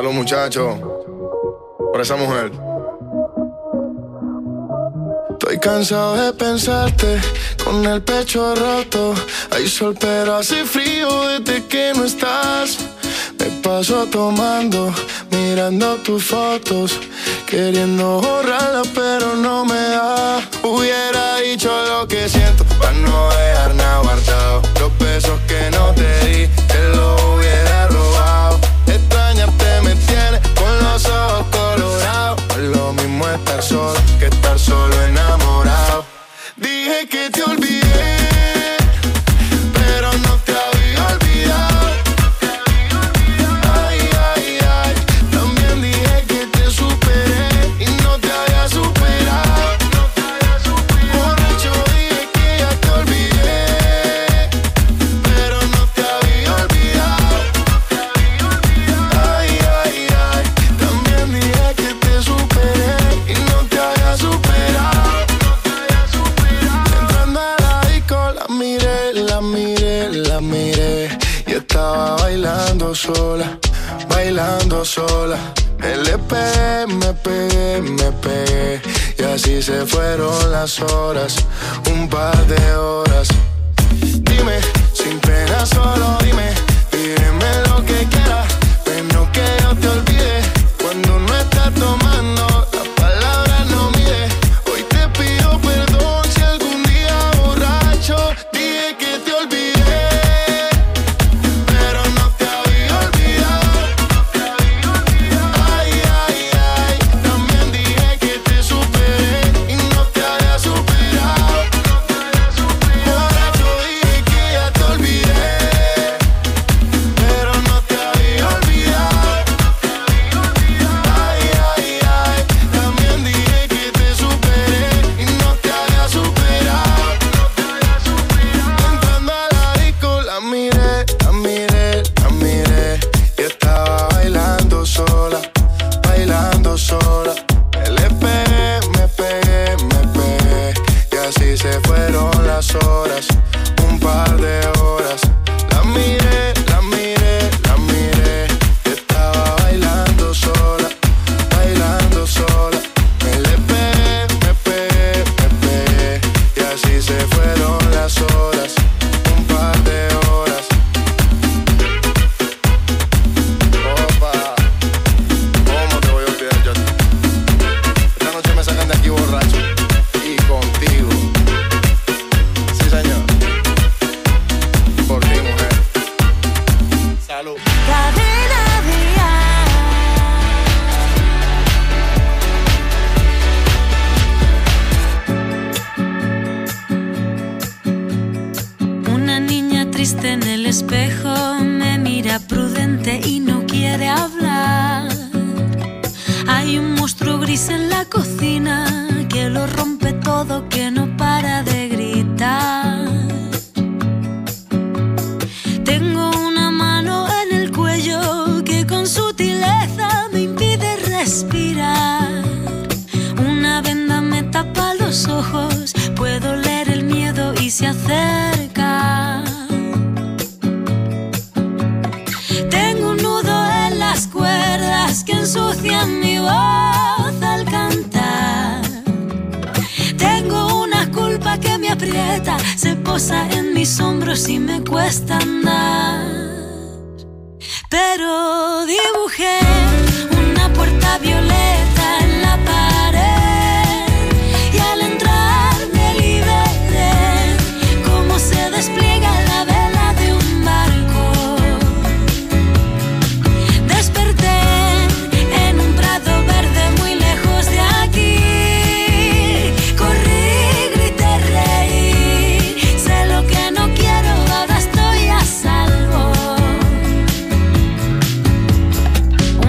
Salud, muchachos, por esa mujer. Estoy cansado de pensarte con el pecho roto. Hay sol pero hace frío desde que no estás. Me paso tomando, mirando tus fotos, queriendo borrarlas pero no me da. Hubiera dicho lo que siento para no dejar nada guardado. Los besos que no te di, te los hubiera robado. Extrañarte me tiene con los ojos colorados. No es lo mismo estar solo que estar solo enamorado. Dije que te olvidé, pero no te había olvidado. Ay, ay, ay. También dije que te superé y no te había superado. Borracho dije que ya te olvidé, pero no te había olvidado. Ay, ay, ay. También dije que te superé y no te había superado. Entrando a la disco la miré, la miré, la miré. Y estaba bailando sola, bailando sola. Le pegué, me pegué, me pegué. Y así se fueron las horas, un par de horas. Dime, sin pena solo dime, pídeme lo que quieras, pero que yo te olvide. Cuando no estás tomando, las palabras no mide. Hoy te pido perdón si algún día borracho dije que te olvidé, pero no te había olvidado. Ay, ay, ay. También dije que te superé y no te había superado. Borracho dije que ya te olvidé, pero no te había olvidado. Ay, ay, ay. También dije que te superé y no te había superado. Entrando a la disco la miré, la miré, la miré. Y estaba bailando sola, bailando sola. Le pegué, me pegué, me pegué. Y así se fueron las horas, un par de horas. La miré, la miré, la miré. Y estaba bailando sola, bailando sola. Le pegué, me pegué, me pegué. Y así se fueron las horas, un par de horas. Opa, ¿cómo te voy a olvidar yo? Esta noche me sacan de aquí borracho y contigo. Sí, señor. Por ti, mujer. Salud. Cadena Dial. Una niña triste en el espejo me mira prudente y no quiere hablar. Hay un monstruo gris en la cocina que lo rompe todo, que no para de gritar. Tengo una mano en el cuello que con sutileza me impide respirar. Una venda me tapa los ojos, puedo leer el miedo y se acerca. Tengo un nudo en las cuerdas que ensucian mi voz al cantar. Tengo una culpa que me aprieta, se posa en mis hombros y me cuesta andar. Pero dibujé una puerta violeta en la pared y al entrar me liberé, como se despliega la vela de un barco. Desperté en un prado verde muy lejos de aquí. Corrí, grité, reí, sé lo que no quiero, ahora estoy a salvo.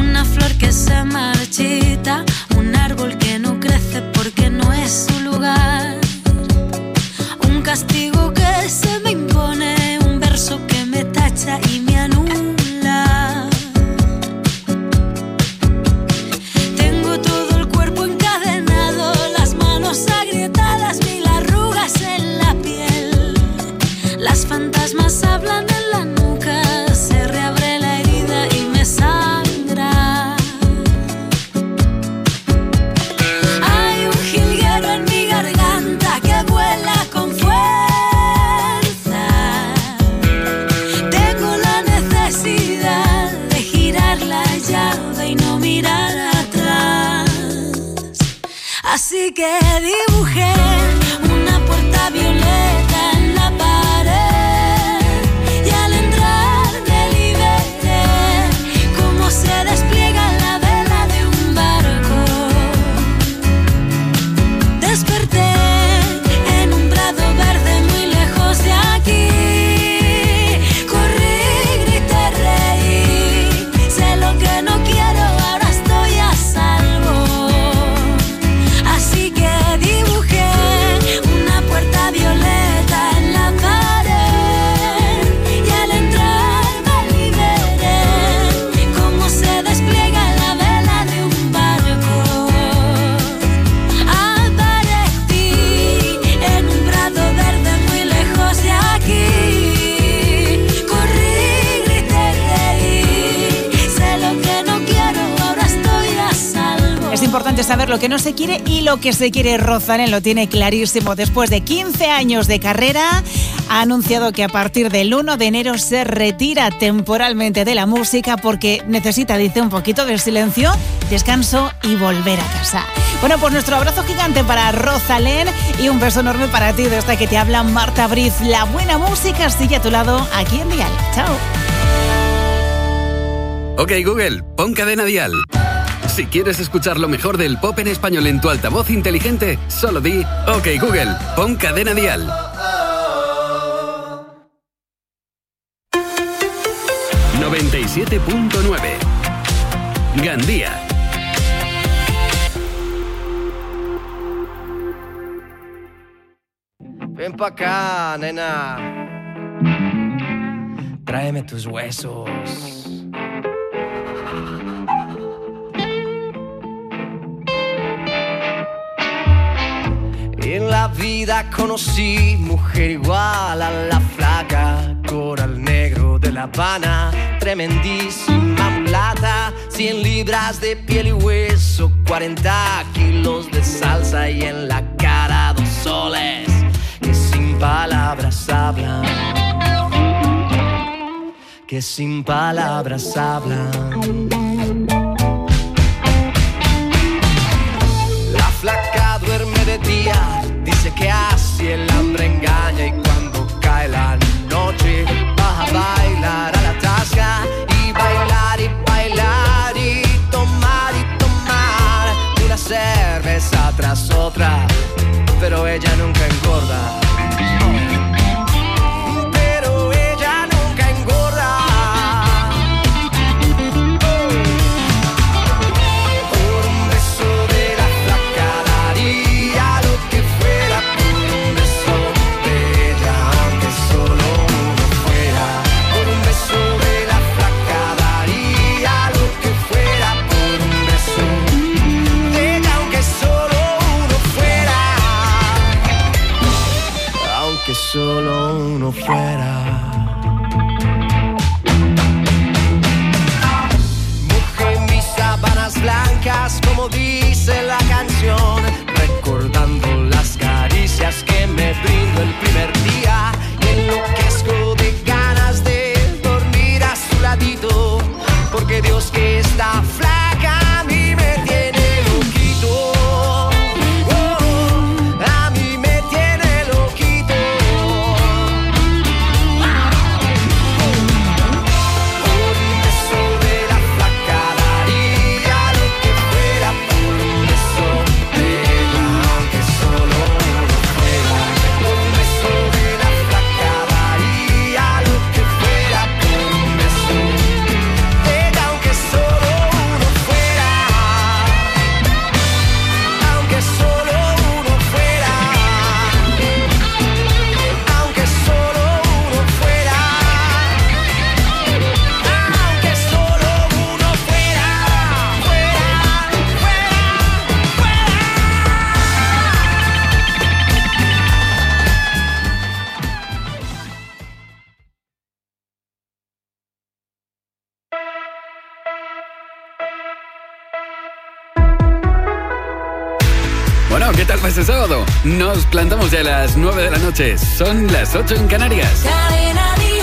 Así que dibujé una puerta violeta en la pared y al entrar me liberé cómo se despliega la vela de un barco. Desperté en un prado verde muy lejos de aquí. Corrí, grité, reí. Sé lo que no quiero, ahora estoy a salvo. Así que dibujé una puerta violeta en la pared y al entrar me liberé cómo se despliega la vela de un barco. Aparecí en un prado verde muy lejos de aquí. Corrí, grité, reí. Sé lo que no quiero, ahora estoy a salvo. Es importante saber lo que no se quiere y lo que se quiere. Rosalén lo tiene clarísimo. Después de 15 años de carrera, ha anunciado que a partir del 1 de enero se retira temporalmente de la música porque necesita, dice, un poquito de silencio, descanso y volver a casa. Bueno, pues nuestro abrazo gigante para Rosalén y un beso enorme para ti, de esta que te habla Marta Briz. La buena música sigue a tu lado aquí en Dial. Chao. Ok, Google, pon Cadena Dial. Si quieres escuchar lo mejor del pop en español en tu altavoz inteligente, solo di OK Google, pon Cadena Dial. ...97.9... Gandía. Ven pa' acá, nena. Tráeme tus huesos. En la vida conocí mujer igual a la flaca, coral negro de La Habana, tremendísima mulata, 100 libras de piel y hueso, 40 kilos de salsa y en la cara 2 soles que sin palabras hablan, que sin palabras hablan. La flaca duerme de día, dice que así el hambre engaña y cuando cae la noche va a bailar a la tasca y bailar y bailar y tomar una cerveza tras otra, pero ella nunca engorda. Pero ella nunca engorda. Por un beso de la flaca daría lo que fuera, por un beso de ella, aunque solo uno fuera. Por un beso de la flaca daría lo que fuera, por un beso de ella, aunque solo uno fuera. Aunque solo uno fuera. Mojé mis sábanas blancas, como dice la canción, recordando las caricias que me brindó el primer día. Y enloquezco de ganas de dormir a su ladito, porque Dios que está flaca a mí me tiene loquito. A mí me tiene loquito. Por un beso de la flaca daría lo que fuera, por un beso de ella, aunque solo uno fuera. Por un beso de la flaca daría lo que fuera, por un beso de ella, aunque solo uno fuera. Aunque solo uno fuera. Aunque solo uno fuera. Aunque solo uno fuera. Bueno, ¿qué tal fue ese sábado? Nos plantamos ya a las 9 de la noche. Son las 8 en Canarias. Cadena Dial,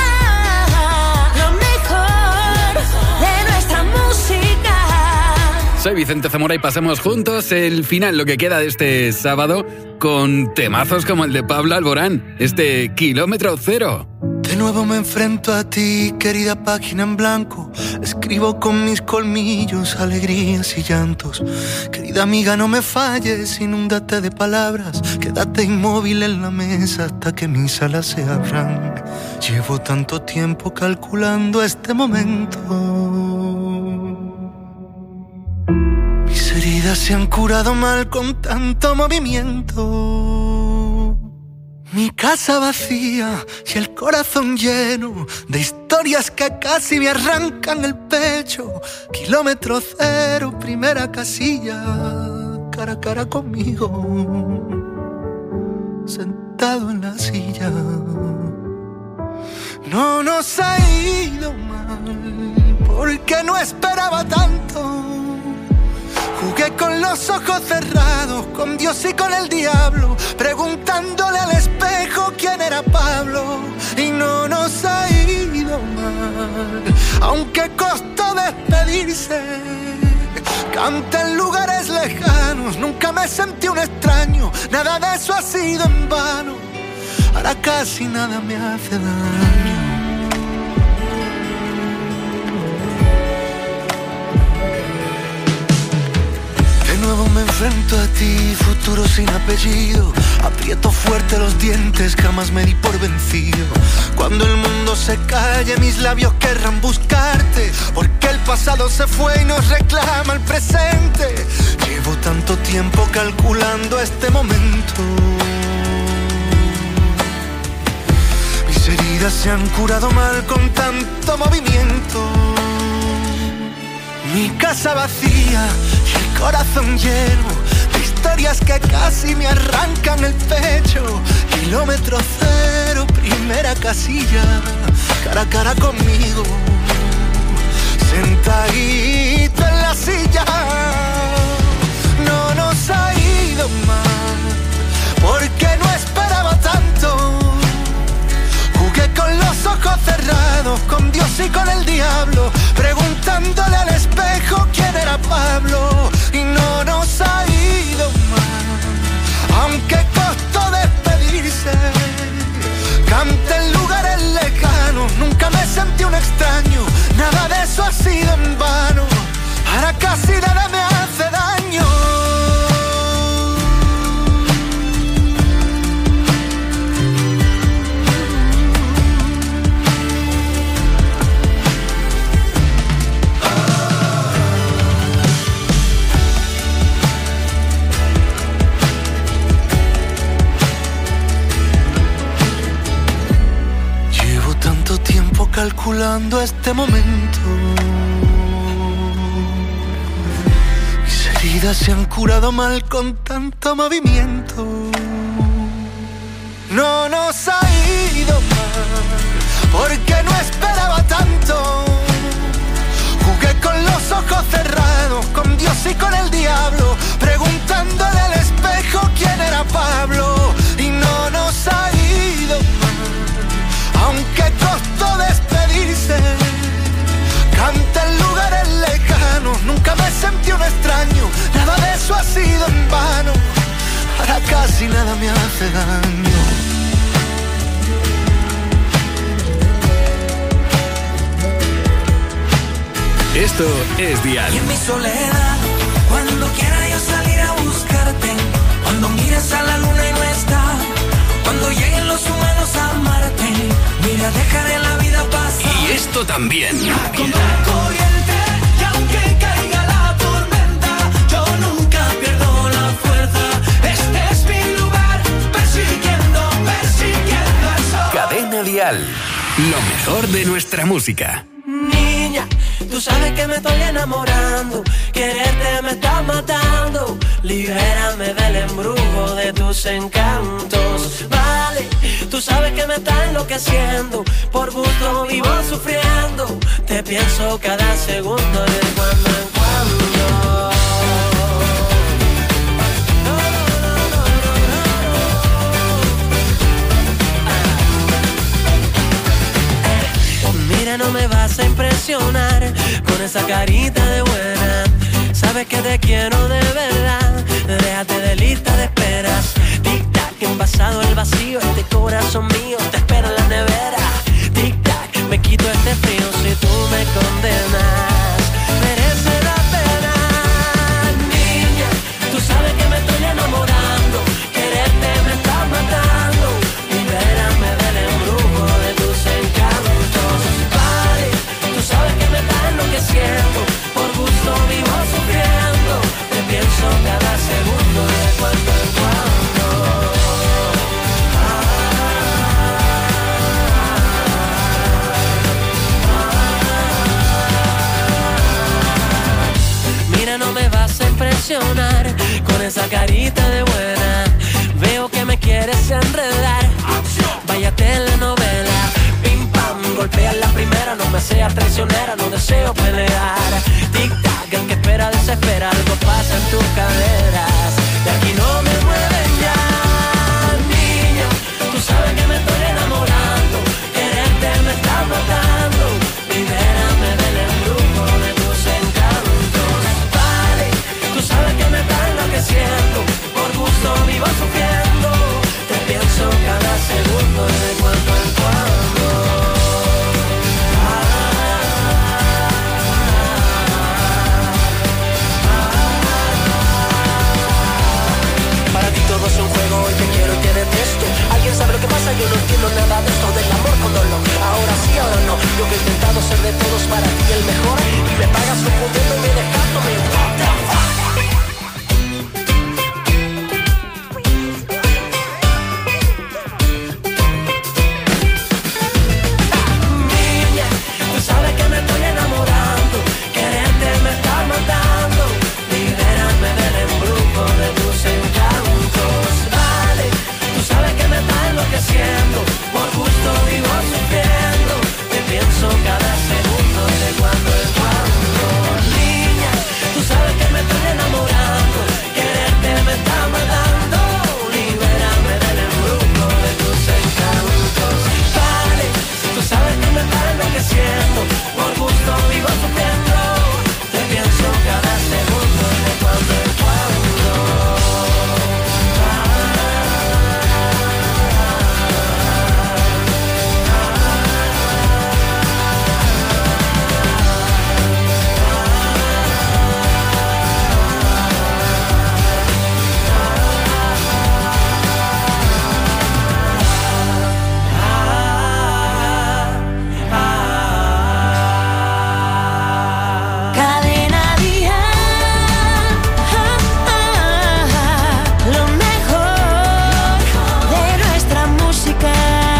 lo mejor de nuestra música. Soy Vicente Zamora y pasamos juntos el final, lo que queda de este sábado, con temazos como el de Pablo Alborán, este Kilómetro Cero. De nuevo me enfrento a ti, querida página en blanco. Escribo con mis colmillos alegrías y llantos. Querida amiga, no me falles, inúndate de palabras. Quédate inmóvil en la mesa hasta que mis alas se abran. Llevo tanto tiempo calculando este momento. Mis heridas se han curado mal con tanto movimiento. Mi casa vacía y el corazón lleno de historias que casi me arrancan el pecho. Kilómetro cero, primera casilla, cara a cara conmigo, sentado en la silla. No nos ha ido mal, porque no esperaba tanto. Jugué con los ojos cerrados, con Dios y con el diablo, preguntándole al espejo quién era Pablo. Y no nos ha ido mal, aunque costó despedirse. Canté en lugares lejanos, nunca me sentí un extraño. Nada de eso ha sido en vano, ahora casi nada me hace daño. De nuevo me enfrento a ti, futuro sin apellido. Aprieto fuerte los dientes, jamás me di por vencido. Cuando el mundo se calle, mis labios querrán buscarte, porque el pasado se fue y nos reclama el presente. Llevo tanto tiempo calculando este momento. Mis heridas se han curado mal con tanto movimiento. Mi casa vacía y el corazón lleno de historias que casi me arrancan el pecho. Kilómetro cero, primera casilla, cara a cara conmigo, sentadito en la silla. No nos ha ido mal, porque no esperaba tanto. Jugué con los ojos cerrados, con Dios y con el diablo, preguntándole al espejo quién era Pablo. Y no nos ha ido mal, aunque costó despedirse. Canté en lugares lejanos, nunca me sentí un extraño. Nada de eso ha sido en vano, ahora casi nada me hace daño. Calculando este momento. Mis heridas se han curado mal con tanto movimiento. No nos ha ido mal, porque no esperaba tanto. Jugué con los ojos cerrados, con Dios y con el diablo, preguntándole al espejo quién era Pablo. Y no nos ha ido mal, aunque costó despedirse. Canté en lugares lejanos, nunca me sentí un extraño. Nada de eso ha sido en vano, ahora casi nada me hace daño. Esto es Dial. Y en mi soledad, cuando quiera yo salir a buscarte, cuando mires a la luna y no está, cuando lleguen los humanos a amarte, mira, dejaré la vida pasar. Y esto también. Como la corriente, y aunque caiga la tormenta, yo nunca pierdo la fuerza. Este es mi lugar, persiguiendo el sol. Cadena Dial, lo mejor de nuestra música. Niña, tú sabes que me estoy enamorando, quererte me está matando. Libérame del embrujo de tus encantos. Vale, tú sabes que me está enloqueciendo, por gusto vivo sufriendo. Te pienso cada segundo de cuando en cuando. Mira, no me vas a impresionar con esa carita de buena. sabes que te quiero de verdad. Déjate de lista de esperas. Tic-tac, envasado el vacío. Este corazón mío te espera en la nevera. Tic-tac, me quito este frío si tú me condenas. Merece la pena. Niña, tú sabes que me estoy enamorando. Quererte me está matando. Libérame del embrujo de tus encantos. Vale, tú sabes que me está enloqueciendo. Por gusto vivo sufriendo. Te pienso cada segundo de cuando en cuando. Mira, no me vas a impresionar con esa carita de buena. Veo que me quieres enredar. Vaya telenovela. Pim pam, golpea la primera. No me seas traicionera, no deseo pelear. Tic tac, el que espera desespera. Algo pasa en tus caderas. De aquí no me mueven ya. Niña, tú sabes que me estoy enamorando. Quererte me está matando. Libérame del embrujo de tus encantos. Vale, tú sabes que me está enloqueciendo. Por gusto vivo sufriendo. Te pienso cada segundo de cuando en cuando. Para ti todo es un juego, hoy te quiero y te detesto. ¿Alguien sabe lo que pasa? Yo no entiendo nada de esto del amor con dolor. Ahora sí, ahora no. Yo que he intentado ser de todos para ti el mejor. Y me pagas confundiendo y me dejándome. What the fuck? Niña, tú sabes que me estoy enamorando. Quererte me está matando. Libérame del embrujo de tus encantos. Vale, tú sabes que me está enloqueciendo. Por gusto vivo sufriendo. Te pienso cada segundo de cuando en cuando. Niña, tú sabes que me estoy enamorando. Quererte me está matando. Libérame del embrujo de tus encantos. Vale, tú sabes que me está enloqueciendo. Por gusto vivo sufriendo. Te pienso cada segundo de cuando en cuando. Cadena Dial, lo mejor de nuestra música.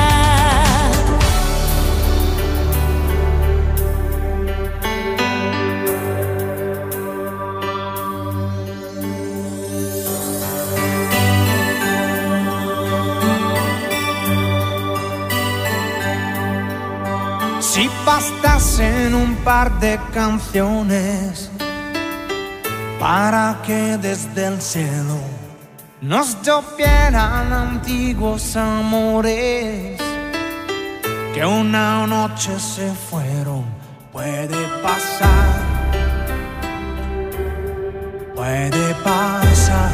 Si bastasen un par de canciones para que desde el cielo nos llovieran antiguos amores que una noche se fueron, puede pasar, puede pasar.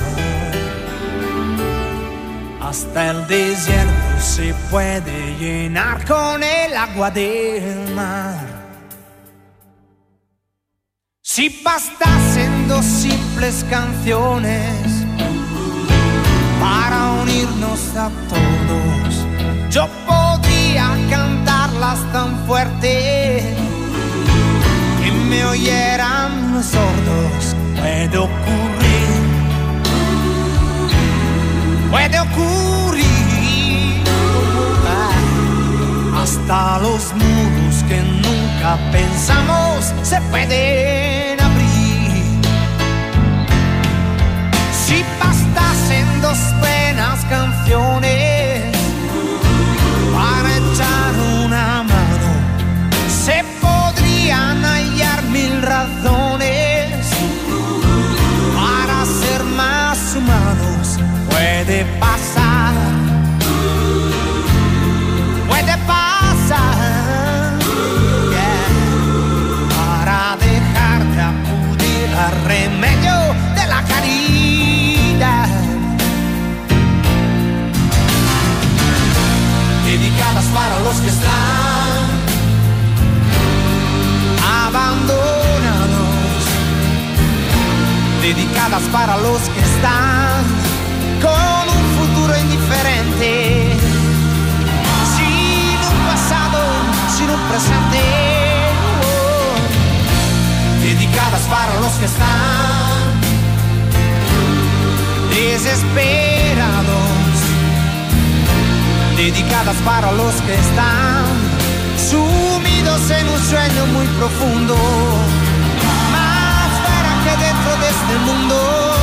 Hasta el desierto se puede llenar con el agua del mar. Si bastasen dos simples canciones para unirnos a todos, yo podría cantarlas tan fuerte que me oyeran los sordos. Puede ocurrir, puede ocurrir. Hasta los muros que nunca pensamos se pueden abrir. Si bastasen dos buenas canciones para echar una mano, se podrían hallar mil razones para ser más humanos. Puede pasar, puede pasar, yeah. Para dejar de acudir a remedios dedicadas para los que están con un futuro indiferente, sin un pasado, sin un presente, dedicadas para los que están desesperados, dedicadas para los que están sumidos en un sueño muy profundo, más fuera que dentro de este mundo.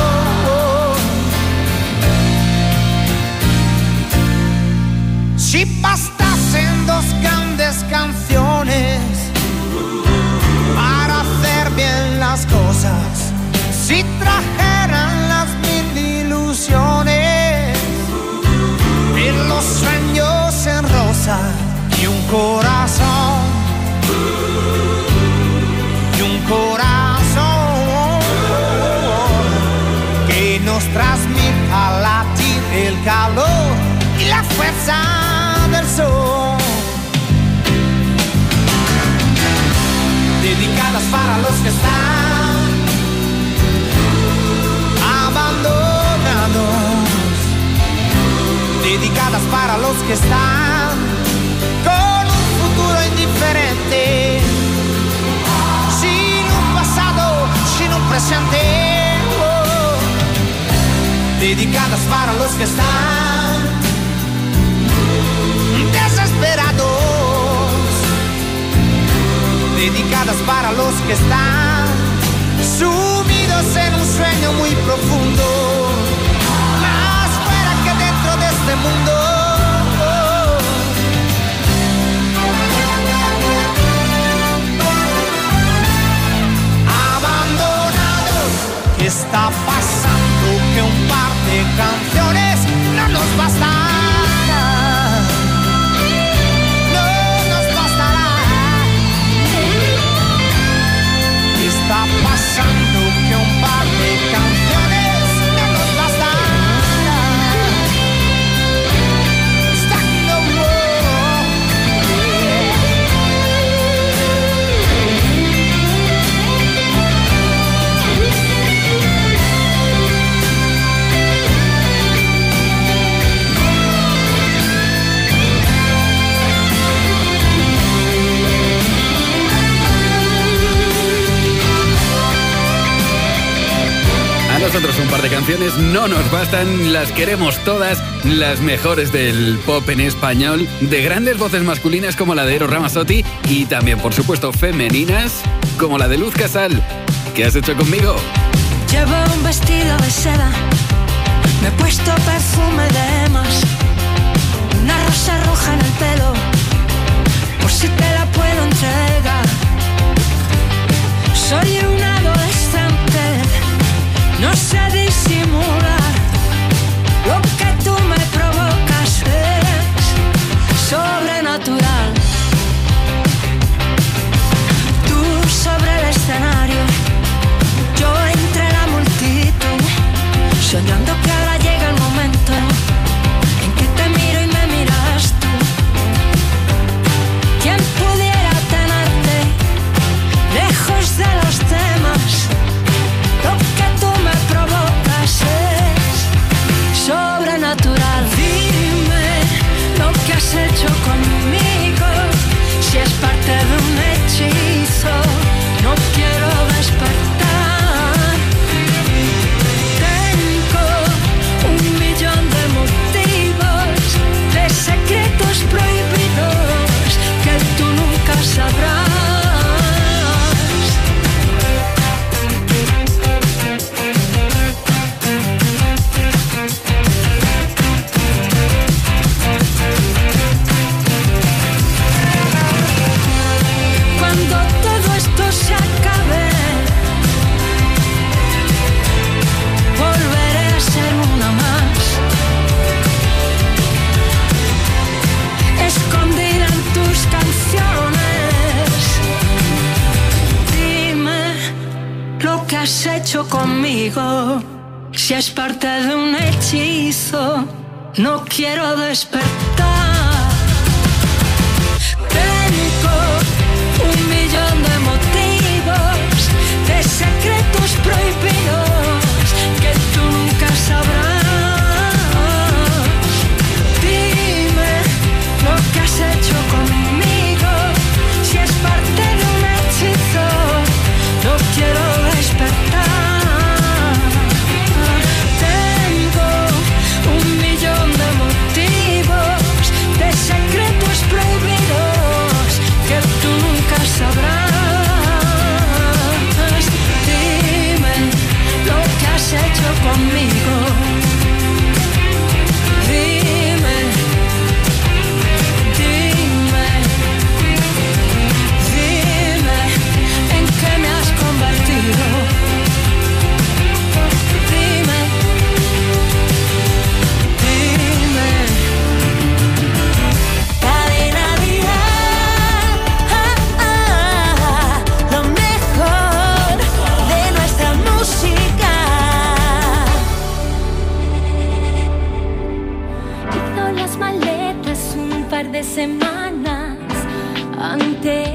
Si bastasen dos grandes canciones para hacer bien las cosas, si trajeran las mil ilusiones y los sueños en rosa y un corazón que nos transmita latir el calor y la fuerza del sol, dedicadas para los que están abandonados, dedicadas para los que están con un futuro indiferente, sin un pasado, sin un presente, dedicadas para los que están desesperados, dedicadas para los que están sumidos en un sueño muy profundo, más fuera que dentro de este mundo. Abandonados, ¿qué está pasando? Que un par de canciones no nos bastan. Está pasando que un par de canciones no nos bastarán. Stuck in the Nosotros un par de canciones no nos bastan, las queremos todas, las mejores del pop en español, de grandes voces masculinas como la de Eros Ramazzotti y también, por supuesto, femeninas como la de Luz Casal. ¿Qué has hecho conmigo? Llevo un vestido de seda, me he puesto perfume de más, una rosa roja en el pelo, por si te la puedo entregar. Soy un adolescente, no sé disimular, lo que tú me provocas es sobrenatural. Tú sobre el escenario, yo entre la multitud, soñando que ahora llega el momento en que te miro y me miras tú. ¿Quién pudiera tenerte lejos de los temas? Lo que tú me provocas es sobrenatural. Dime lo que has hecho conmigo, si es parte de un hechizo, no quiero despertar. Tengo un millón de motivos, de secretos prohibidos que tú nunca sabrás. Cuando todo esto se acabe, volveré a ser una más, escondida en tus canciones. Dime lo que has hecho conmigo, si es parte de un hechizo, no quiero despertar. Tengo un millón de motivos, de secretos prohibidos semanas antes.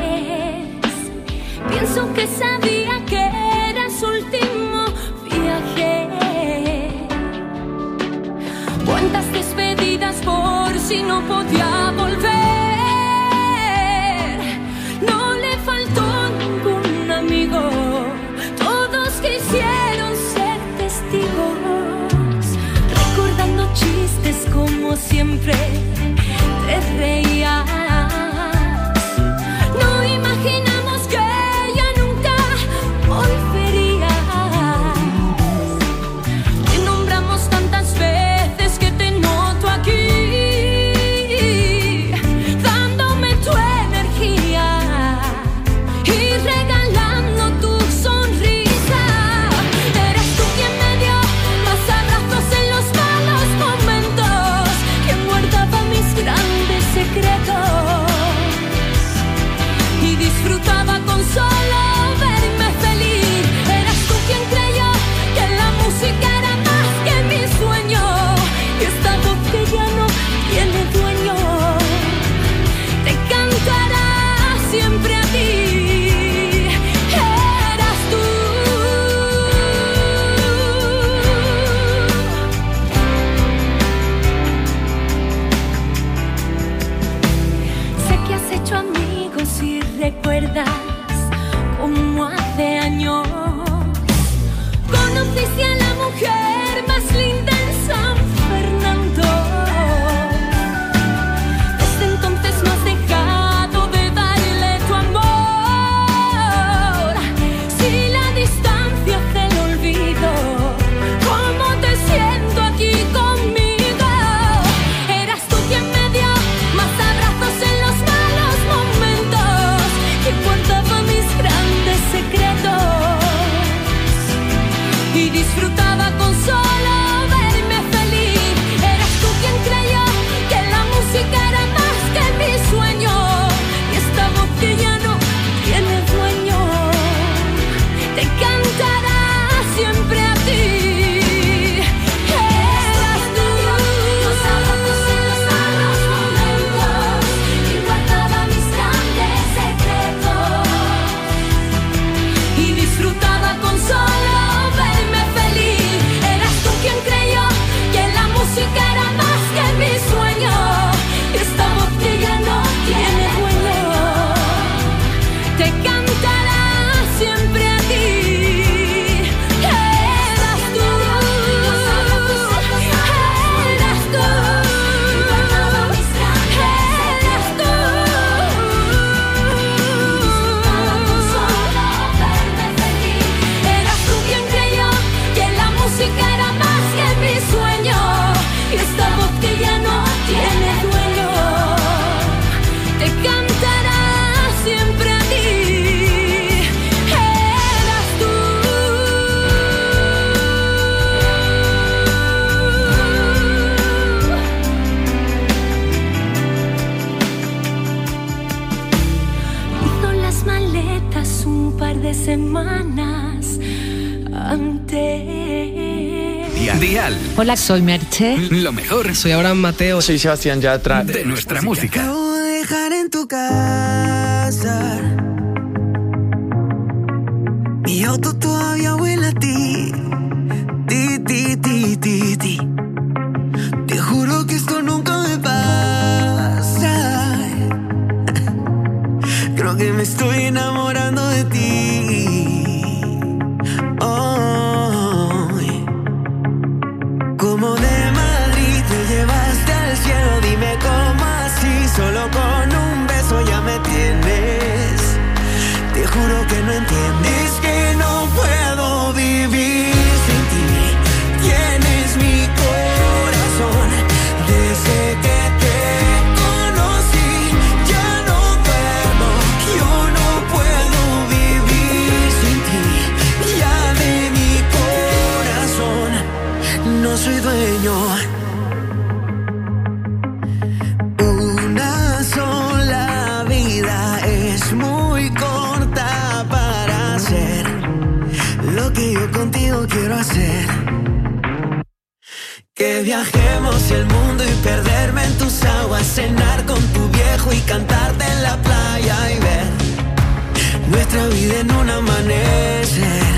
Pienso que sabía que era su último viaje. Cuántas despedidas por si no podía volver. No le faltó ningún amigo. Todos quisieron ser testigos, recordando chistes como siempre te reías. No imaginamos que ella nunca volvería. Te nombramos tantas veces que te noto aquí, dándome tu energía y regalando tu sonrisa. Eres tú quien me dio más abrazos en los malos momentos, quien guardaba mis grandes secretos y disfrutaba con solo verme feliz. Eras tú quien creyó que la música era más que mi sueño, y esta voz que ya no tiene dueño te cantará siempre a ti. Eras tú. Sé que has hecho amigos y recuerdas como hace años conociste a la mujer más linda en San Fernando. Desde entonces no has dejado de darle tu amor. Si la distancia hace el olvido, ¿cómo te siento aquí conmigo? Eras tú quien me dio más abrazos en los malos momentos, que guardaba mis grandes secretos y disfrutaba con solo verme feliz. Eras tú quien creyó que la música era más que mi sueño, y esta voz que ya no tiene dueño te cantará siempre a ti. Eras tú. Los abrazos en los malos momentos y guardaba mis grandes secretos y disfrutaba con solo verme feliz. Eras tú quien creyó que la música era más que mi sueño, y esta voz que ya no tiene dueño te cantará siempre a ti. Eras tú. Eras tú. Eras tú. Eras tú quien creyó que la música era más que mi sueño, y esta voz que ya no tiene dueño te cantará siempre a ti. Eras tú. Hizo las maletas un par de semanas antes. Dial. Hola, soy Merche. Lo mejor Soy Abraham Mateo. Soy Sebastián Yatra. de nuestra música. Acabo de dejar en tu casa. Mi auto todavía huele a ti. Ti, ti, ti, ti, ti. Te juro que esto nunca me pasa. Creo que me estoy enamorando de ti. Hoy. Como de Madrid te llevaste al cielo. Dime cómo así, solo con un beso ya me tienes. Te juro que no entiendes que no puedo vivir sin ti. Tienes mi corazón desde que te conocí. Ya no duermo, yo no puedo vivir sin ti. Ya de mi corazón no soy dueño. Una sola vida es muy corta para hacer lo que yo contigo quiero hacer. Que viajemos el mundo y perderme en tus aguas, cenar con tu viejo y cantarte en la playa y ver nuestra vida en un amanecer.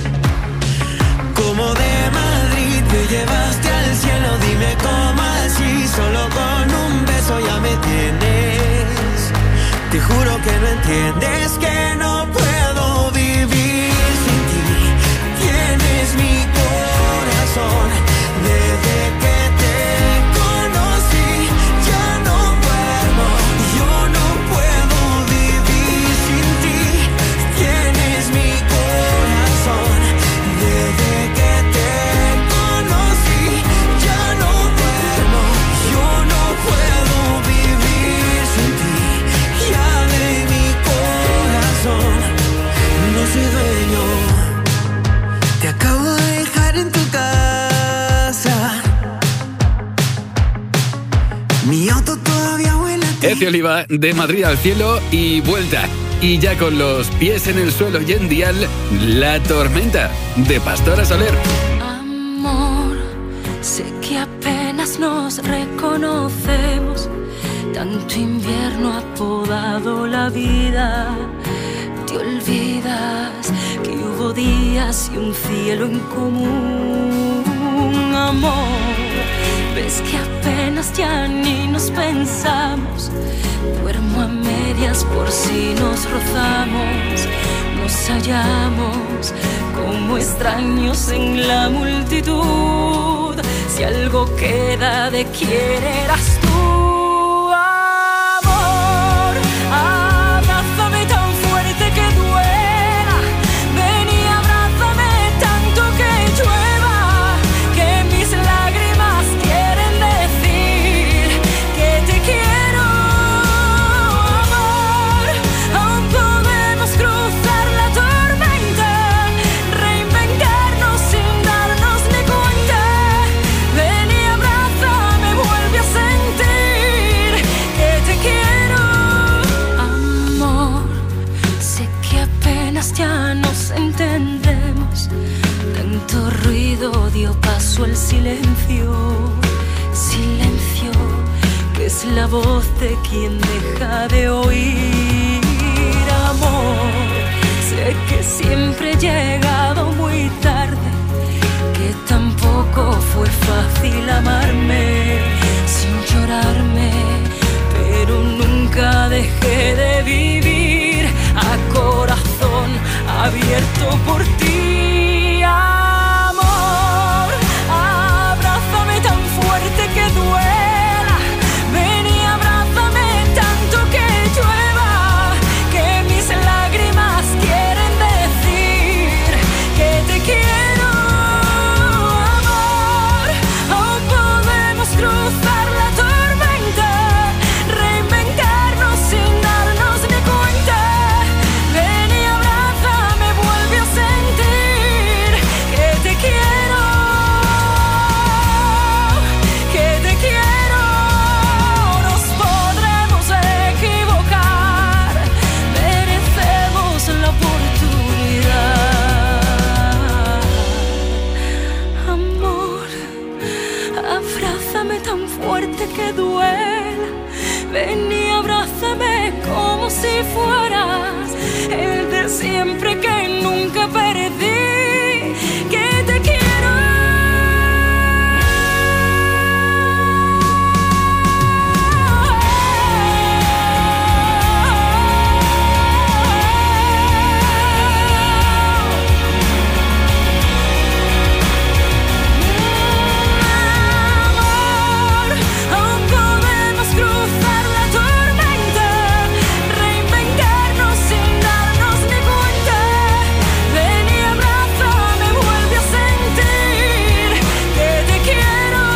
Como de Madrid me llevaste al cielo, dime cómo así, solo con un beso ya me tienes. Te juro que no entiendes que no puedo vivir sin ti. Tienes mi corazón desde que te conocí. Ya no duermo, yo no puedo vivir sin ti. Tienes mi corazón desde que te conocí. Ya no duermo, yo no puedo vivir sin ti. Ya de mi corazón no soy dueño. Te acabo de dejar en tu casa. Mi auto todavía huele a ti. Ezio Oliva, de Madrid al cielo y vuelta. Y ya con los pies en el suelo y en dial, La Tormenta, de Pastora Soler. Amor, sé que apenas nos reconocemos. Tanto invierno ha podado la vida. Te olvidas que hubo días y un cielo en común. Amor, ves que apenas ya ni nos pensamos. Duermo a medias por si nos rozamos. Nos hallamos como extraños en la multitud. Si algo queda de quién eras tú. Amor, abrázame tan fuerte que duela. Ven y abrázame tanto que llueva. Que mis lágrimas quieren decir que te quiero. Amor, aún podemos cruzar la tormenta, reinventarnos sin darnos ni cuenta. Ven y abrázame, vuelve a sentir que te quiero. Amor, sé que apenas ya nos entendemos. Tanto ruido dio paso al silencio. Silencio, que es la voz de quien deja de oír. Amor, sé que siempre he llegado muy tarde, que tampoco fue fácil amarme sin llorarme, pero nunca dejé de vivir a corazón abierto por ti. Amor, abrázame tan fuerte que duela. Ven y abrázame tanto que llueva. Que mis lágrimas quieren decir que te quiero. Amor, aún podemos cruzar la tormenta, reinventarnos sin darnos ni cuenta. Ven y abrázame, vuelve a sentir que te quiero. Que te quiero. Nos podremos equivocar, merecemos la oportunidad. Amor, abrázame tan fuerte que duela. Ven y abrázame como si fueras el de siempre que nunca perdí. Que te quiero. Amor, aún podemos cruzar la tormenta, reinventarnos sin darnos ni cuenta. Ven y abrázame, vuelve a sentir que te quiero.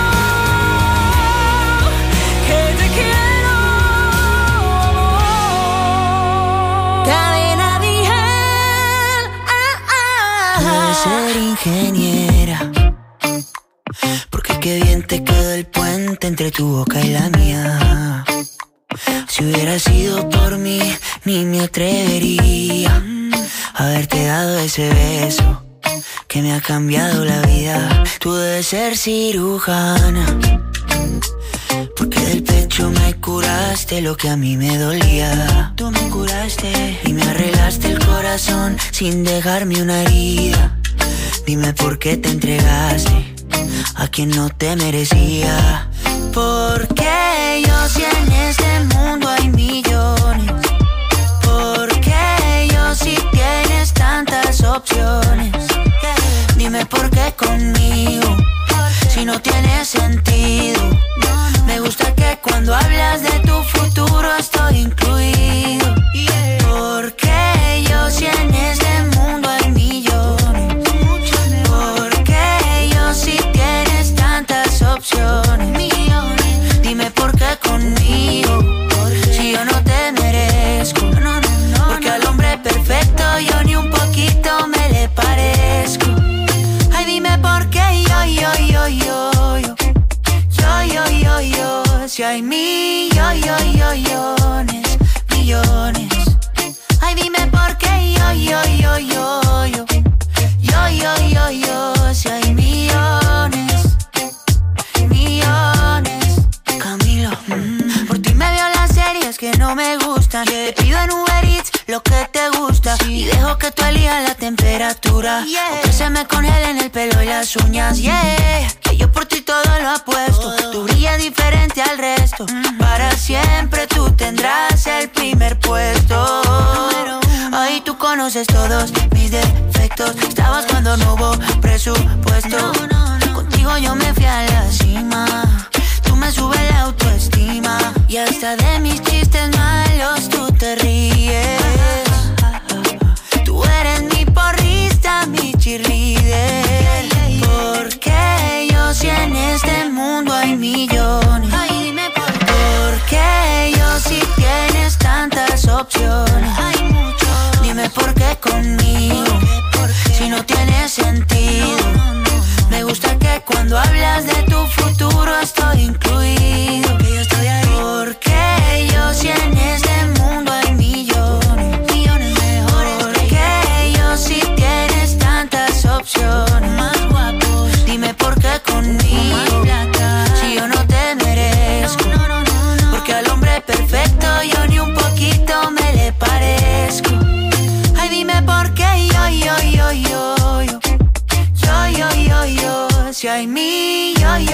Que te quiero. Cadena Dial, Debes ser ingeniera, porque qué bien te quedó el puente entre tu boca y la mía. Si hubiera sido por mí, ni me atrevería a haberte dado ese beso que me ha cambiado la vida. Tú debes ser cirujana, porque del pecho me curaste lo que a mí me dolía. Tú me curaste y me arreglaste el corazón sin dejarme una herida. Dime por qué te entregaste a quien no te merecía. Porque yo si en este mundo hay millones, porque yo si tienes tantas opciones. Dime por qué conmigo, si no tiene sentido. Me gusta que cuando hablas de tu futuro estoy incluido. Porque yo si en este mundo hay millones, porque yo si tienes tantas opciones. Dime por qué conmigo, si yo no te merezco. Porque al hombre perfecto yo ni un poquito me le parezco. Ay, dime por qué yo. Si hay millones. Ay, dime por qué yo. Si hay millones. Camilo, por ti me veo las series que no me gustan. Te pido en Uber Eats lo que te gusta y dejo que tú elijas la temperatura. O que se me congelen el pelo y las uñas. Que yo por ti todo lo apuesto. Tú brillas diferente al resto. Para siempre tú tendrás el primer puesto. Ay, tú conoces todos mis defectos. Estabas cuando no hubo presupuesto. Contigo yo me fui a la cima. Tú me subes la autoestima. Y hasta de mis chistes malos tú te ríes. Tú eres mi porrista, mi cheerleader. Porque yo si en este mundo hay millones. Ay, dime por qué. Porque yo si tienes tantas opciones. Hay mucho. Dime por qué conmigo, si no tiene sentido. Me gusta que cuando hablas de tu futuro estoy incluido. Que yo estoy ahí. Porque yo si en este mundo hay millones mejores. Porque yo si tienes tantas opciones. Más guapos. Dime por qué conmigo, si yo no te merezco. Porque al hombre perfecto yo ni un poquito me le parezco. Ay, dime por qué yo. Si hay millones.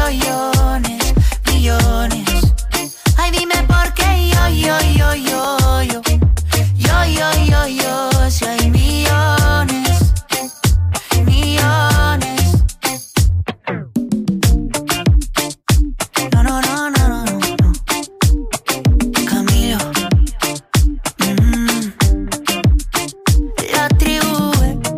Ay, dime por qué yo. Si hay millones. No. Camilo. La tribu.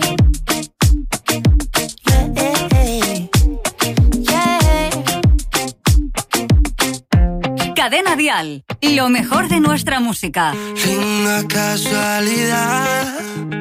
Cadena Dial, lo mejor de nuestra música. Linda casualidad,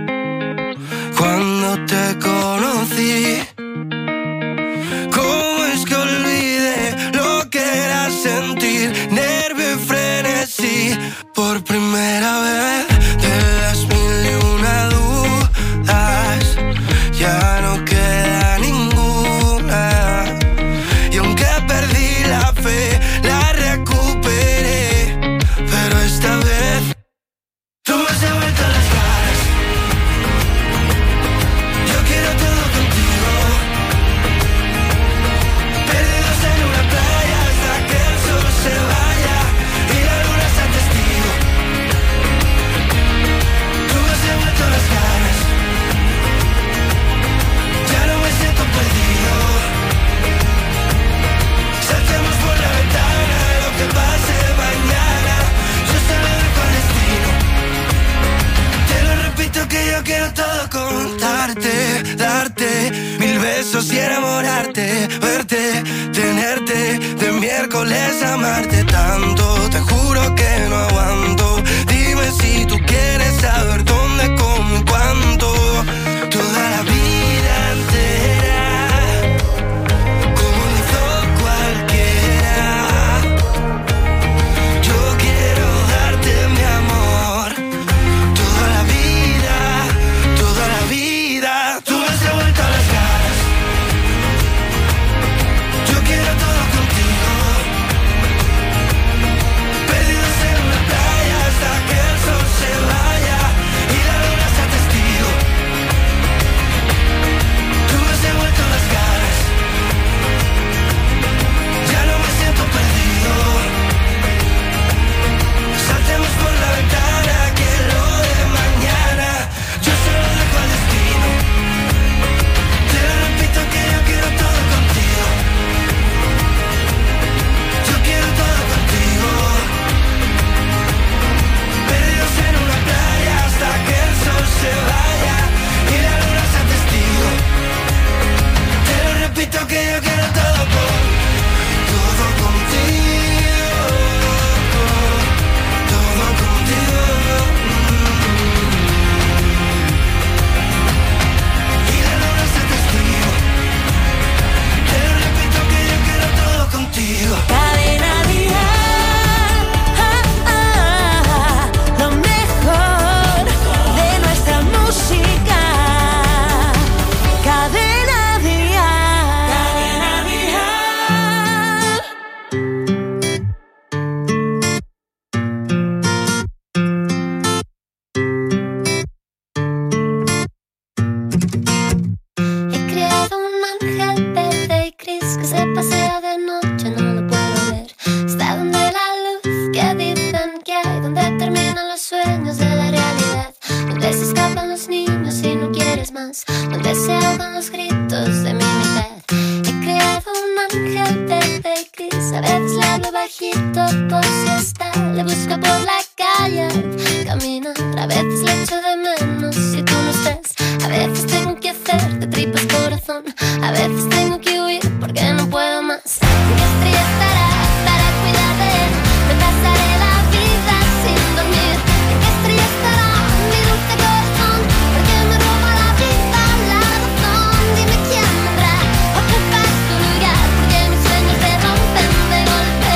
cuando te conocí, ¿cómo es que olvidé lo que era sentir nervio y frenesí? Por primera vez de las mil y una dudas, ya no queda ninguna. Y aunque perdí la fe, la recuperé, pero esta vez tú me has devuelto las caras. Yo quiero todo contigo, perdidos en una playa hasta que el sol se vaya y la luna sea testigo. Tú me has devuelto las caras, ya no me siento perdido. Saltemos por la ventana, lo que pase mañana, yo se lo dejo al destino. Te lo repito que yo quiero todo contarte, darte mil besos y enamorarte, verte, tenerte, de miércoles amarte tanto. Te juro que no aguanto, dime si tú quieres saber dónde, cómo y cuánto. Toda la vida entera, como lo hizo cualquiera. Yo quiero darte mi amor, toda la vida, toda la vida. Tú me has devuelto las más, donde se ahogan los gritos de mi mitad. He creado un ángel verde y gris, a veces le hablo bajito por si está. Le busco por la calle, caminar, a veces le echo de menos si tú no estás. A veces tengo que hacer de tripas corazón, a veces tengo que huir porque no puedo más. ¿En qué estrella estará para cuidar de él? Me pasaré la vida sin dormir. ¿En qué estrella estará mi dulce corazón? Porque me roba la vida, la razón. Dime quién vendrá a ocupar su lugar, porque mis sueños se rompen de golpe.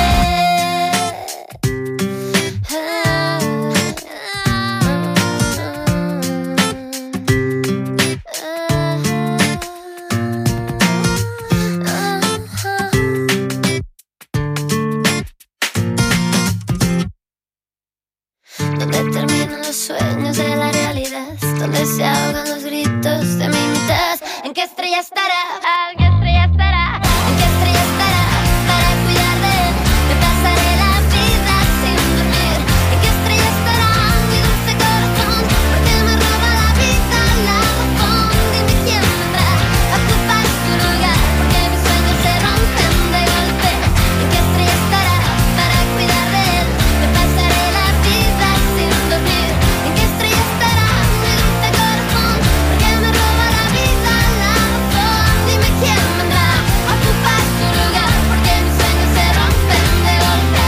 Donde terminan los sueños de la realidad, donde se ahogan los gritos de mi mitad. ¿En qué estrella estará? ¿En qué estrella estará? ¿En qué estrella estará para cuidar de él? Me pasaré la vida sin dormir. ¿En qué estrella estará mi dulce corazón? Porque me roba la vida, la razón. Dime quién vendrá a ocupar su lugar, porque mis sueños se rompen de golpe. ¿En qué estrella estará para cuidar de él? Me pasaré la vida sin dormir. ¿En qué estrella estará mi dulce corazón? Porque me roba la vida, la razón. Dime quién vendrá a ocupar su lugar, porque mis sueños se rompen de golpe.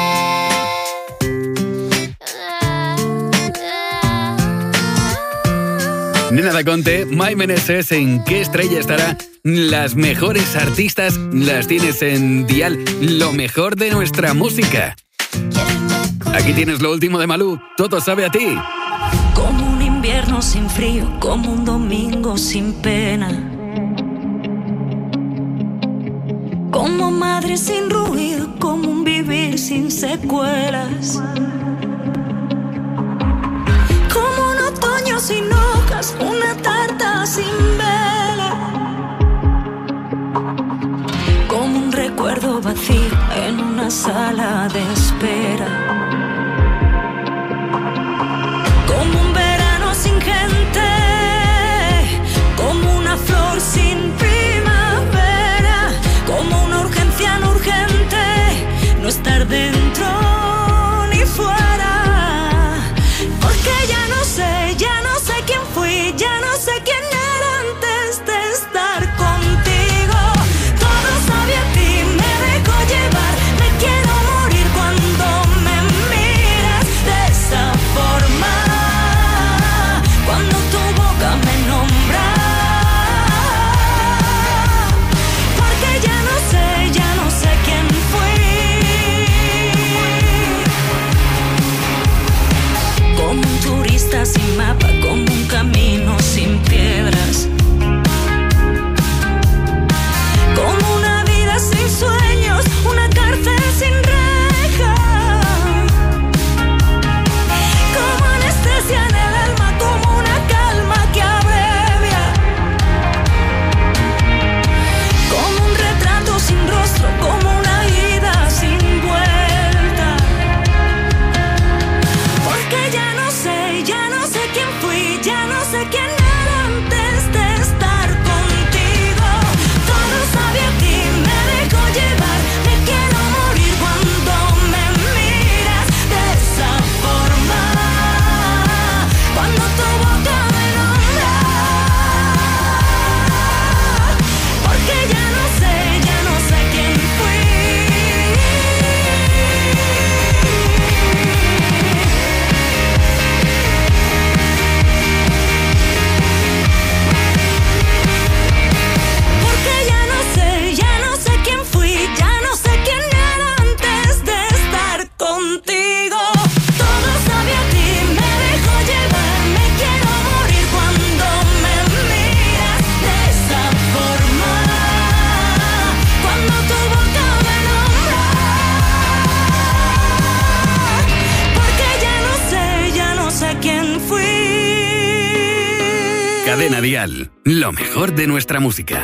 Nena Daconte, Mai Meneses, ¿en qué estrella estará? Las mejores artistas las tienes en Dial, lo mejor de nuestra música. Aquí tienes lo último de Malú, todo sabe a ti. Como un invierno sin frío, como un domingo sin pena. Como madre sin ruido, como un vivir sin secuelas. Como un otoño sin hojas, una tarta sin vela. Como un recuerdo vacío en una sala de espera. Como un verano sin gente, como una flor sin primavera, como una urgencia no urgente, no estar dentro ni fuera. Porque ya no sé quién fui, ya no sé quién era antes de estar contigo. Todo sabe a ti, me dejo llevar, me quiero morir cuando me miras de esa forma. Cuando tu boca me nombra. Porque ya no sé quién fui. Como un turista sin mapa, como un camino sin piedras. Como una vida sin sueños, una cárcel sin reja. Como anestesia en el alma, como una calma que abrevia. Como un retrato sin rostro, como una ida sin vuelta. Porque ya no sé quién fui, ya no sé quién era antes de estar contigo. Todo sabe a ti, me dejo llevar, me quiero morir cuando me miras de esa forma. Cuando tu boca me nombra. Porque ya no sé quién fui. Porque ya no sé quién fui, ya no sé quién era antes de estar contigo. Todo sabe a ti, me dejo llevar, me quiero morir cuando me miras de esa forma. Cuando tu boca me nombra. Porque ya no sé quién fui. Cadena Dial, lo mejor de nuestra música.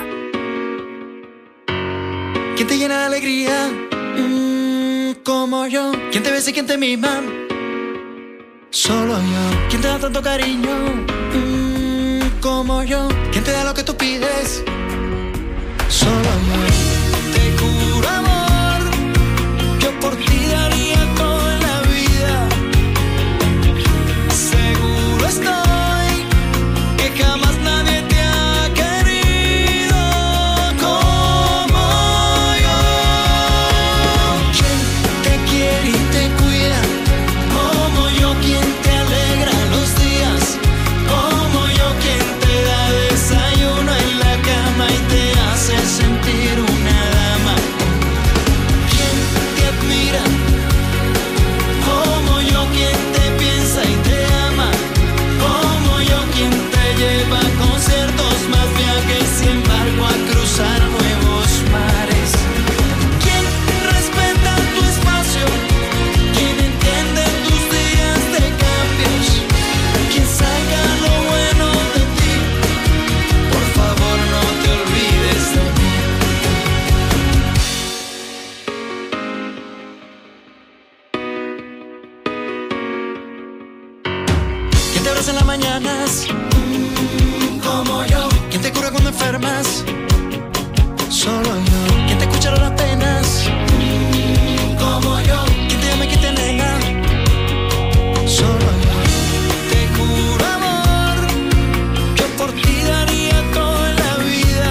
¿Quién te llena de alegría? Como yo. ¿Quién te besa y quién te mima? Solo yo. ¿Quién te da tanto cariño? como yo, ¿quién te da lo que tú pides? Solo amor. Te juro amor, yo por ti daría toda la vida. Seguro estoy que jamás nadie te ha querido como yo. ¿Quién te quiere y te cuida como yo? ¿Quién te alegra los días como yo? ¿Quién te da desayuno en la cama y te hace sentir una dama? ¿Quién te admira como yo? ¿Quién te piensa y te ama como yo? ¿Quién te lleva a conciertos, más viajes y en barco a cruzar nuevos mares? ¿Quién respeta tu espacio? ¿Quién entiende tus días de cambios? ¿Quién saca lo bueno de ti? Por favor no te olvides de mí. ¿Quién te abraza en las mañanas? Como yo. ¿Quién te cura cuando enfermas? Solo yo. ¿Quién te escucha las penas? Como yo. ¿Quién te ama y quién te nega? Solo yo. Te juro amor, yo por ti daría toda la vida.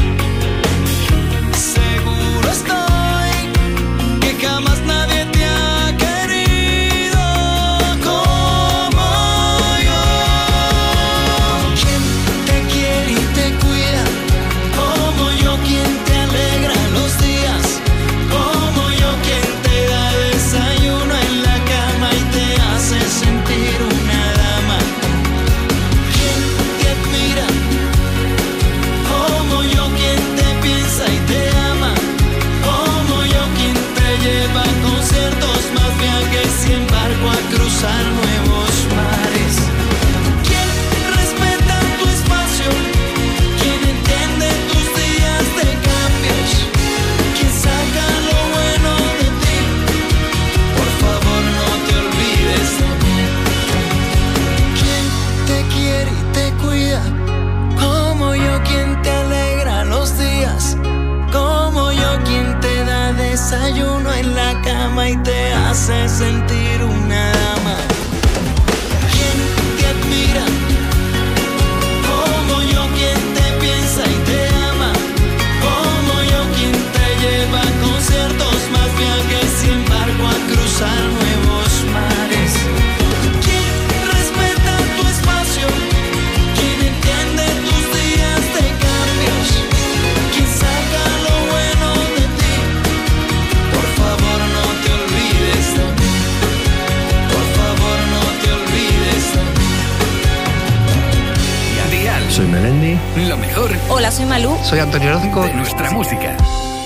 Seguro estoy que jamás nadie te ha querido como yo. ¿Quién te quiere y te cuida como yo? ¿Quién te alegra los días como yo? ¿Quién te da desayuno en la cama y te hace sentir una dama? ¿Quién te admira como yo? ¿Quién te piensa y te ama como yo? ¿Quién te lleva a conciertos, más viajes y en barco a cruzar nuevos mares? ¿Quién respeta tu espacio? ¿Quién entiende tus días de cambios? ¿Quién saca lo bueno de ti? Por favor no te olvides de mí. ¿Quién te quiere y te cuida como yo? ¿Quién te alegra los días como yo? ¿Quién te da desayuno en la cama y te hace sentir una dama? ¿Quién te admira como yo? ¿Quién te piensa y te ama como yo? ¿Quién te lleva a conciertos, más viajes y en barco a cruzar nuevos mares? ¿Quién respeta tu espacio? ¿Quién entiende tus días de cambios? ¿Quién saca lo bueno de ti? Por favor no te olvides de mí. Por favor no te olvides de mí. Dial. Soy Melendi. Lo mejor Hola, soy Malú. Soy Antonio Orozco. de nuestra música.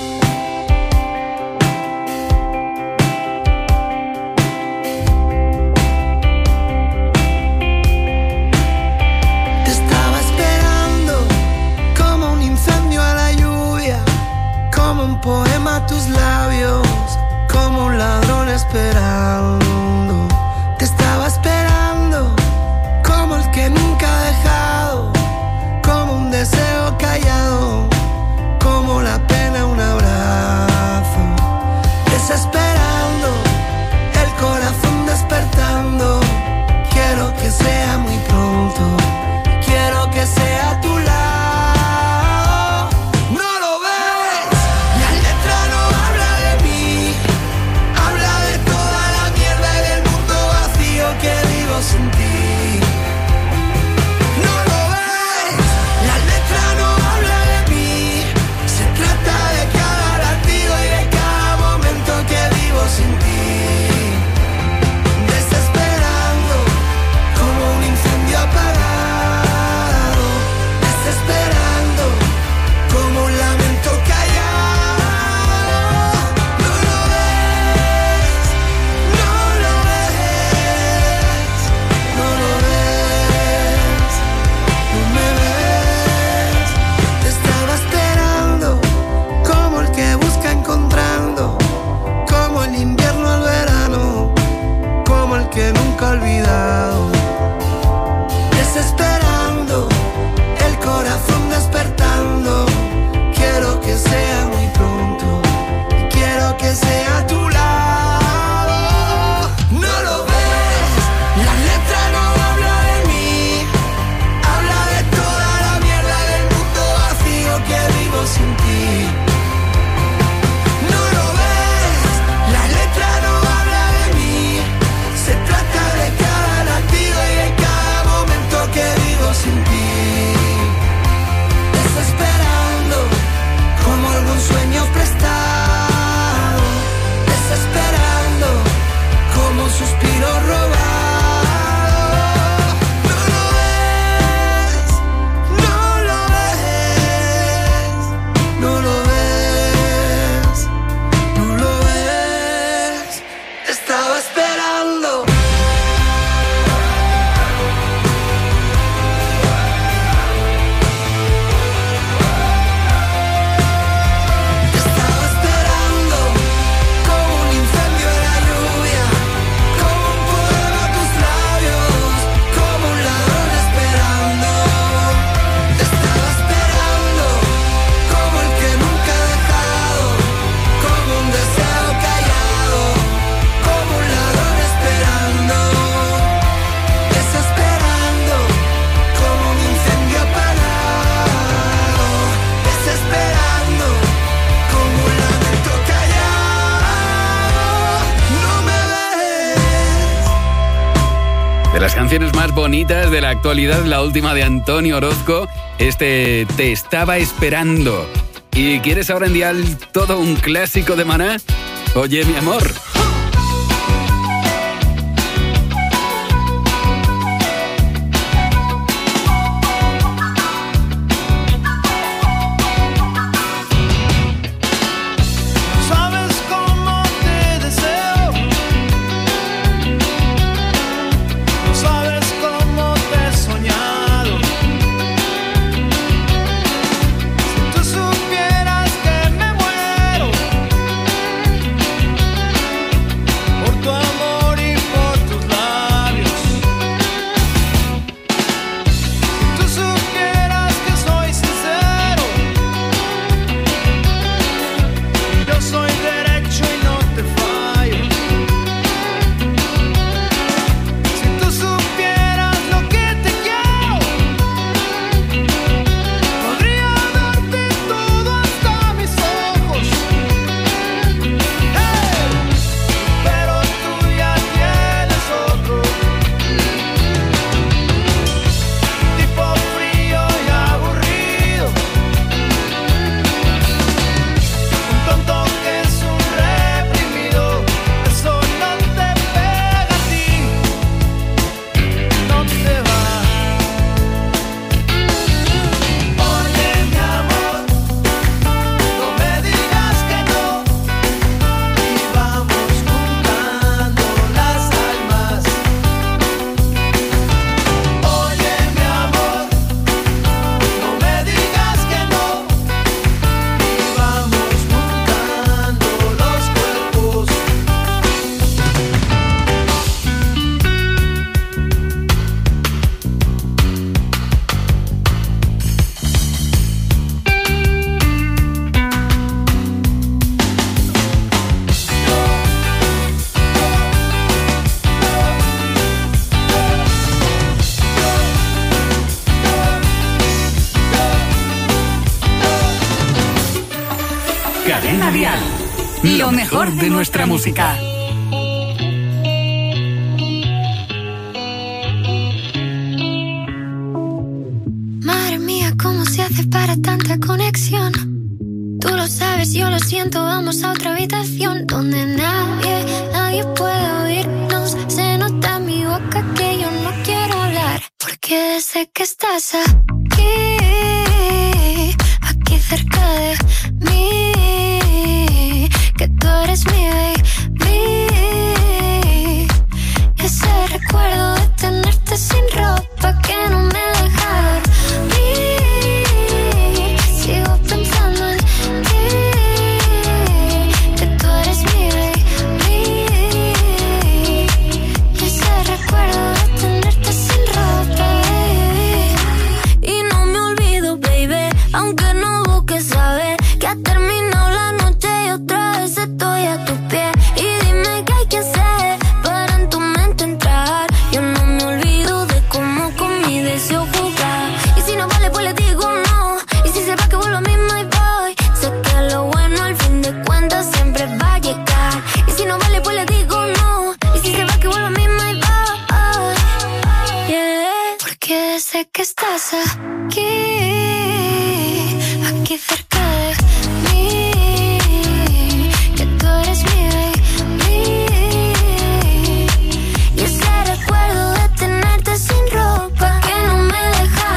Te estaba esperando como un incendio a la lluvia, como un poema a tus labios, como un ladrón esperando. Te estaba esperando como el que nunca ha dejado, como un deseo callado, como la pena un abrazo. Desesperando, el corazón despertando. Quiero que sea muy pronto, quiero que sea a tu lado. No lo ves, la letra no habla de mí, habla de toda la mierda canciones más bonitas de la actualidad, la última de Antonio Orozco, Te estaba esperando. ¿Y quieres ahora en Dial todo un clásico de Maná? Oye, mi amor. Cadena Dial. Lo mejor de nuestra música. Madre mía, ¿cómo se hace para tanta conexión? Tú lo sabes, yo lo siento, vamos a otra habitación donde nadie puede oírnos. Se nota en mi boca que yo no quiero hablar, porque sé que estás aquí cerca de mí, que tú eres mi baby. Ese recuerdo de tenerte sin ropa que no me deja dormir. Sigo pensando en ti, que tú eres mi baby. Ese recuerdo de tenerte sin ropa, baby. Y no me olvido, baby, aunque no busques saber que ha terminado la noche y otra vez estoy a tu pie. Y dime qué hay que hacer para en tu mente entrar. Yo no me olvido de cómo con mi deseo jugar. Y si no vale, pues le digo no. Y si se va, que vuelvo misma y voy. Sé que lo bueno al fin de cuentas siempre va a llegar. Y si no vale, pues le digo no. Y si se va, que vuelvo misma y voy. Yeah. Porque sé que estás aquí cerca de mí, que tú eres mi baby. Y ese recuerdo de tenerte sin ropa que no me deja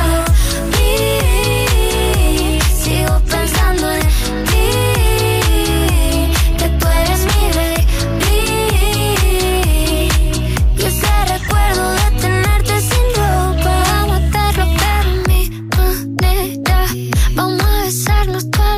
dormir. Sigo pensando en ti, que tú eres mi baby. Y ese recuerdo de tenerte sin ropa. Vamos a hacerlo pero a mi manera. Vamos a besarnos toda